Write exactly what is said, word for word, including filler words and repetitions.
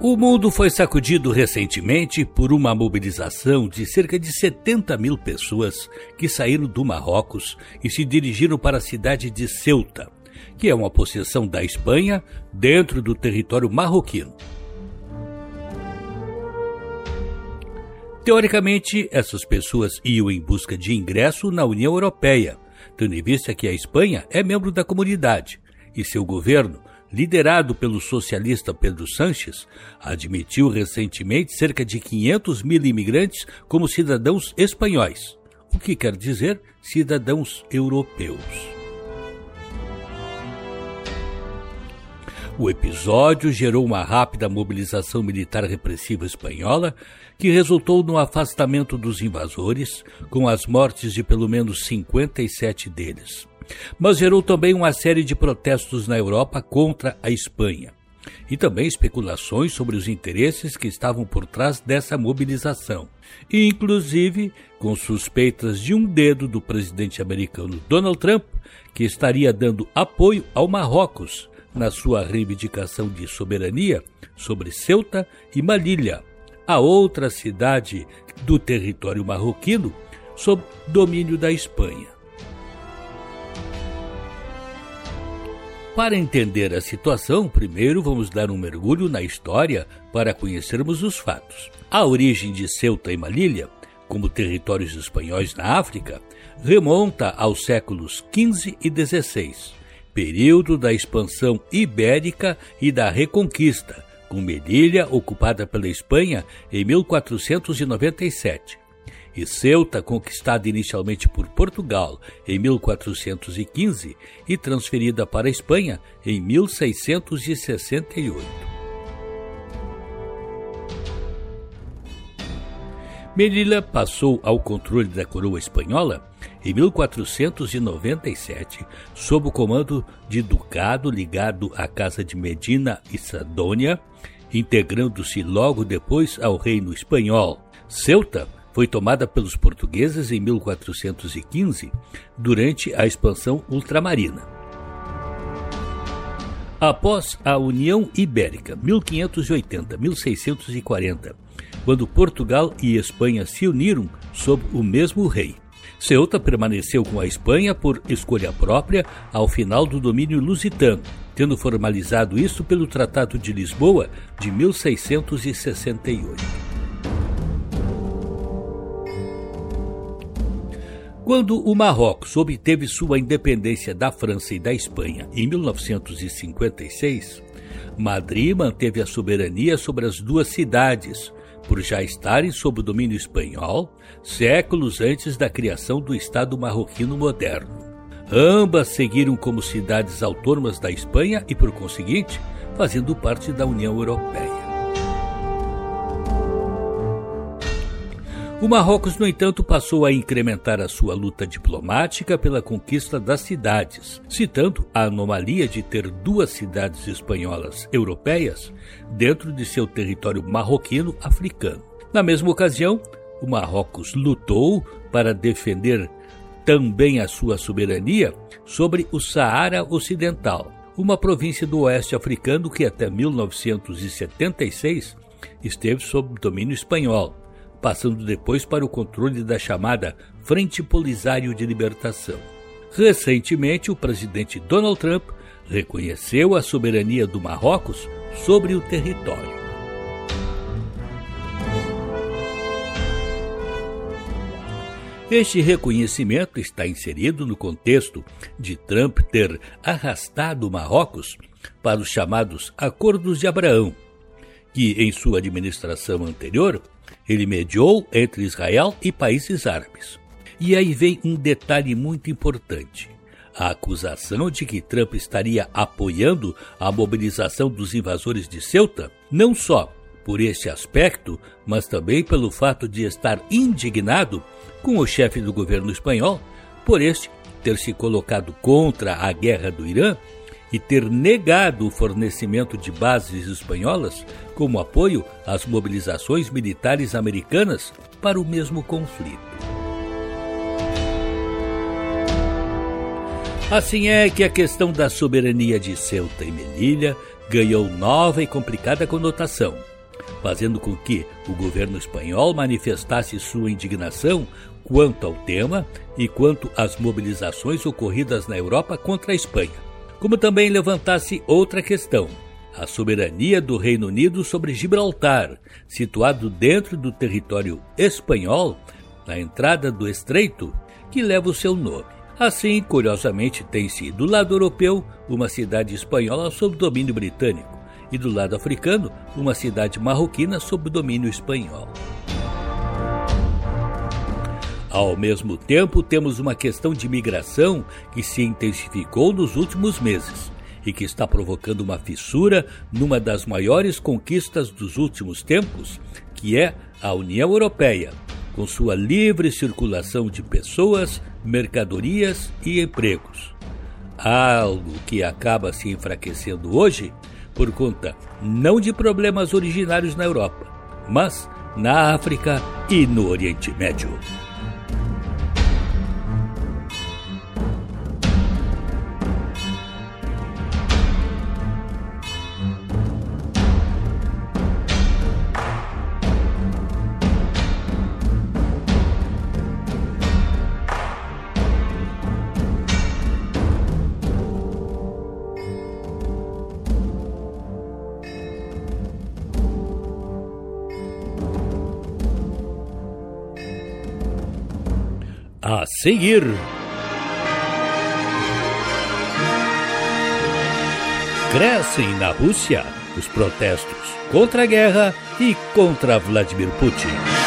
O mundo foi sacudido recentemente por uma mobilização de cerca de setenta mil pessoas que saíram do Marrocos e se dirigiram para a cidade de Ceuta, que é uma possessão da Espanha dentro do território marroquino. Teoricamente, essas pessoas iam em busca de ingresso na União Europeia, tendo em vista que a Espanha é membro da comunidade e seu governo, liderado pelo socialista Pedro Sánchez, admitiu recentemente cerca de quinhentos mil imigrantes como cidadãos espanhóis, o que quer dizer cidadãos europeus. O episódio gerou uma rápida mobilização militar repressiva espanhola que resultou no afastamento dos invasores, com as mortes de pelo menos cinquenta e sete deles. Mas gerou também uma série de protestos na Europa contra a Espanha. E também especulações sobre os interesses que estavam por trás dessa mobilização. E, inclusive, com suspeitas de um dedo do presidente americano Donald Trump, que estaria dando apoio ao Marrocos na sua reivindicação de soberania sobre Ceuta e Melilla, a outra cidade do território marroquino sob domínio da Espanha. Para entender a situação, primeiro vamos dar um mergulho na história para conhecermos os fatos. A origem de Ceuta e Melilla, como territórios espanhóis na África, remonta aos séculos quinze e dezesseis, período da expansão ibérica e da Reconquista, com Melilla ocupada pela Espanha em mil quatrocentos e noventa e sete. E Ceuta, conquistada inicialmente por Portugal em mil quatrocentos e quinze e transferida para a Espanha em mil seiscentos e sessenta e oito. Melilla passou ao controle da coroa espanhola em mil quatrocentos e noventa e sete, sob o comando de ducado ligado à Casa de Medina e Sadônia, integrando-se logo depois ao reino espanhol. Ceuta foi tomada pelos portugueses em mil quatrocentos e quinze, durante a expansão ultramarina. Após a União Ibérica, mil quinhentos e oitenta a mil seiscentos e quarenta, quando Portugal e Espanha se uniram sob o mesmo rei, Ceuta permaneceu com a Espanha por escolha própria ao final do domínio lusitano, tendo formalizado isso pelo Tratado de Lisboa de mil seiscentos e sessenta e oito. Quando o Marrocos obteve sua independência da França e da Espanha em mil novecentos e cinquenta e seis, Madrid manteve a soberania sobre as duas cidades, por já estarem sob o domínio espanhol, séculos antes da criação do Estado marroquino moderno. Ambas seguiram como cidades autônomas da Espanha e, por conseguinte, fazendo parte da União Europeia. O Marrocos, no entanto, passou a incrementar a sua luta diplomática pela conquista das cidades, citando a anomalia de ter duas cidades espanholas europeias dentro de seu território marroquino africano. Na mesma ocasião, o Marrocos lutou para defender também a sua soberania sobre o Saara Ocidental, uma província do oeste africano que até mil novecentos e setenta e seis esteve sob domínio espanhol, passando depois para o controle da chamada Frente Polisário de Libertação. Recentemente, o presidente Donald Trump reconheceu a soberania do Marrocos sobre o território. Este reconhecimento está inserido no contexto de Trump ter arrastado o Marrocos para os chamados Acordos de Abraão, que, em sua administração anterior, ele mediou entre Israel e países árabes. E aí vem um detalhe muito importante. A acusação de que Trump estaria apoiando a mobilização dos invasores de Ceuta, não só por esse aspecto, mas também pelo fato de estar indignado com o chefe do governo espanhol por este ter se colocado contra a guerra do Irã e ter negado o fornecimento de bases espanholas como apoio às mobilizações militares americanas para o mesmo conflito. Assim é que a questão da soberania de Ceuta e Melilla ganhou nova e complicada conotação, fazendo com que o governo espanhol manifestasse sua indignação quanto ao tema e quanto às mobilizações ocorridas na Europa contra a Espanha, como também levantasse outra questão, a soberania do Reino Unido sobre Gibraltar, situado dentro do território espanhol, na entrada do estreito, que leva o seu nome. Assim, curiosamente, tem-se do lado europeu uma cidade espanhola sob domínio britânico e do lado africano uma cidade marroquina sob domínio espanhol. Ao mesmo tempo, temos uma questão de migração que se intensificou nos últimos meses e que está provocando uma fissura numa das maiores conquistas dos últimos tempos, que é a União Europeia, com sua livre circulação de pessoas, mercadorias e empregos. Algo que acaba se enfraquecendo hoje por conta não de problemas originários na Europa, mas na África e no Oriente Médio. A seguir, crescem na Rússia os protestos contra a guerra e contra Vladimir Putin.